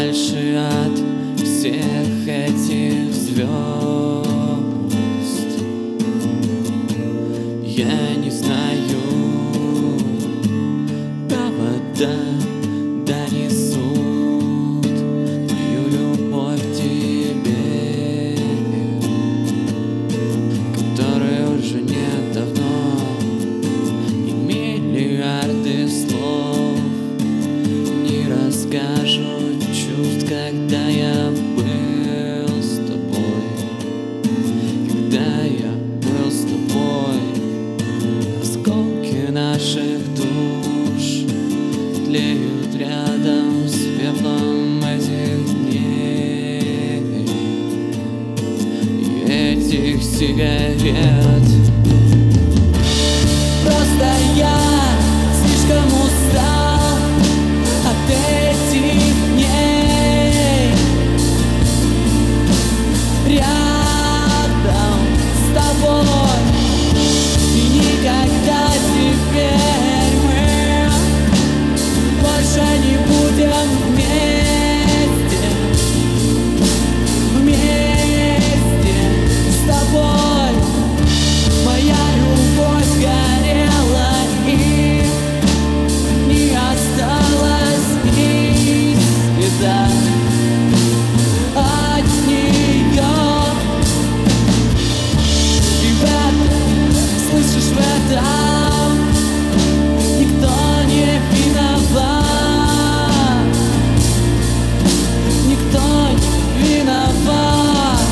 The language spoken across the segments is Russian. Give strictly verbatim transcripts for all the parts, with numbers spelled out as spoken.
подальше от всех этих звезд. Я не знаю, провода донесут мою любовь к тебе, которой уже нет давно, и миллиарды слов не расскажут чувств, когда я был с тобой, когда я был с тобой. Осколки наших душ тлеют рядом с пеплом этих дней и этих сигарет. Просто я слишком устал от этих дней рядом с тобой, и никогда теперь мы больше не будем вместе, вместе с тобой. Моя любовь горела и не осталось ни следа от нее. И в этом, слышишь, в этом никто не виноват, никто не виноват.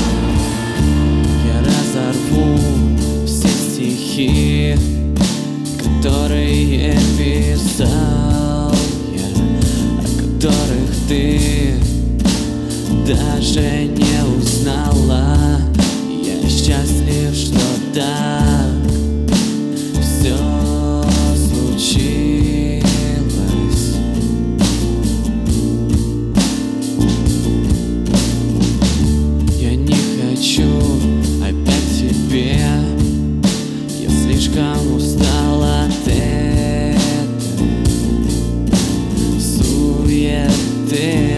Я разорву все стихи, которые писал я, о которых ты даже не узнала. Я счастлив, что так все случилось. Я не хочу опять тебе, я слишком устал от этой суеты.